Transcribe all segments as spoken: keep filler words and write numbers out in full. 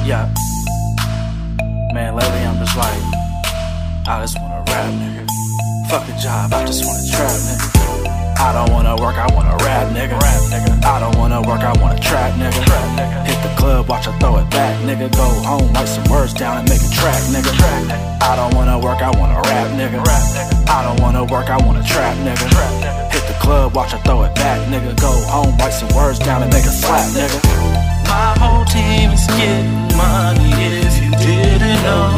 Yeah. Man, lately I'm just like, I just wanna rap, nigga. Fuck a job, I just wanna trap, nigga. I don't wanna work, I wanna rap, nigga. Rap, nigga. I don't wanna work, I wanna trap, nigga. Trap, nigga. Hit the club, watch her throw it back, nigga. Go home, write some words down and make a track, nigga. Track, nigga. I don't wanna work, I wanna rap, nigga. Rap, nigga. I don't wanna work, I wanna trap, nigga. Trap, nigga. Hit the club, watch her throw it back, nigga. Go home, write some words down and make a slap, nigga. My whole team is getting money. If you didn't know,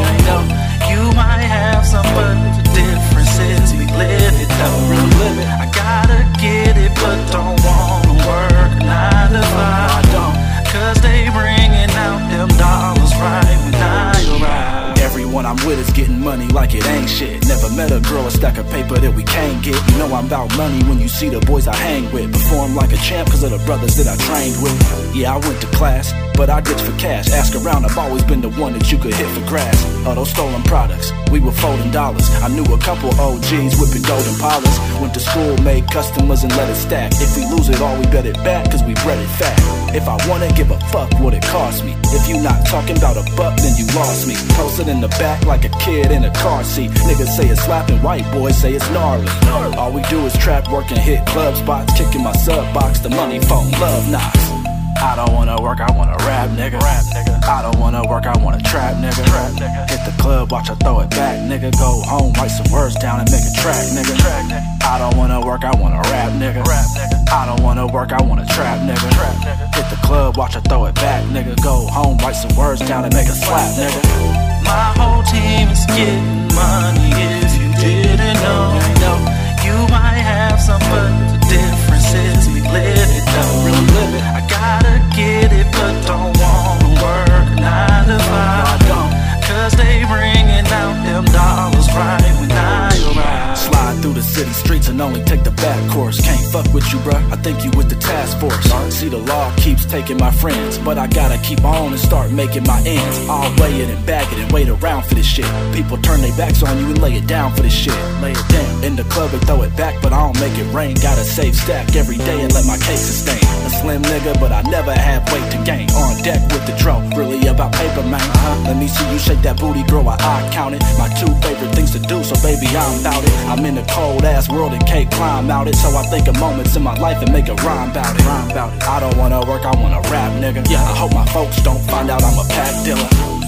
you might have some, but the difference is we live it though. I gotta get it, but don't wanna work nine to five. Cause they bringing out them dollars right when I arrive. Everyone I'm with is getting money like it ain't shit. Never met a girl, a stack of paper that we can't get. You know I'm about money when you see the boys I hang with. Perform like a champ cause of the brothers that I trained with. Yeah, I went to class, but I ditched for cash. Ask around, I've always been the one that you could hit for grass. All those stolen products, we were folding dollars. I knew a couple O Gs whipping golden polish. Went to school, made customers and let it stack. If we lose it all, we bet it back cause we bred it fat. If I wanna give a fuck what it cost me. If you not talking about a buck, then you lost me. Posted in the back like a kid in a car seat. Niggas say it's slapping, white boys say it's gnarly. All we do is trap, work and hit club spots. Kicking my sub box, the money phone, love knocks. I don't wanna work, I wanna rap, nigga. Rap, nigga. I don't wanna work, I wanna trap, nigga. Trap, nigga. Hit the club, watch her throw it back, nigga. Go home, write some words down and make a track, nigga. Track, nigga. I don't wanna work, I wanna rap, nigga. Rap, nigga. I don't wanna work, I wanna trap, nigga. Trap, nigga. Hit the club, watch her throw it back, nigga. Go home, write some words down and make a slap, nigga. My whole team is getting money. If you didn't know, you might have some, but the difference is we live it though. I gotta get it, but don't wanna work nine to five. Cause they bringing out them dollars right when I arrive. Slide through the city streets and only take the back course. Can't fuck with you, bruh, I think you with the task force. See, the law keeps taking my friends, but I gotta keep on and start making my ends. I'll weigh it and bag it and wait around for this shit. People turn their backs on you and lay it down for this shit. Lay it down. In the club and throw it back, but I don't make it rain. Gotta save stack every day and let my cake sustain. A slim nigga, but I never have weight to gain. On deck with the dro, really about paper, man. Uh-huh. Let me see you shake that booty, girl, while I count it. My two favorite things to do, so baby, I'm about it. I'm in a cold ass world and can't climb out it. So I think of moments in my life and make a rhyme about it. Rhyme about it. I don't wanna work, I wanna rap, nigga. Yeah, I hope my folks don't find out I'm a pack dealer.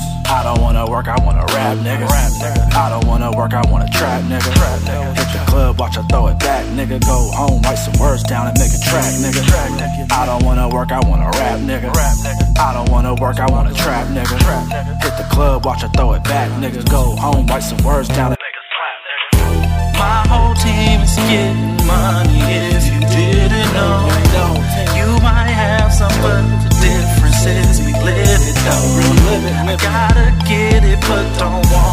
I don't wanna work, I wanna rap, nigga. Rap, nigga. I don't wanna work, I wanna trap, nigga. Trap, nigga. Hit the club, watch her throw it back, nigga. Go home, write some words down and make a track, nigga. Track, nigga. I don't wanna work, I wanna rap, nigga. Rap, nigga. I don't wanna work, I wanna trap, nigga. Trap, nigga. Hit the club, watch her throw it back, nigga. Go home, write some words down and make a slap, nigga. My whole team is getting money. If you didn't know, you might have some, but the difference is we live it though. I gotta get it, but don't want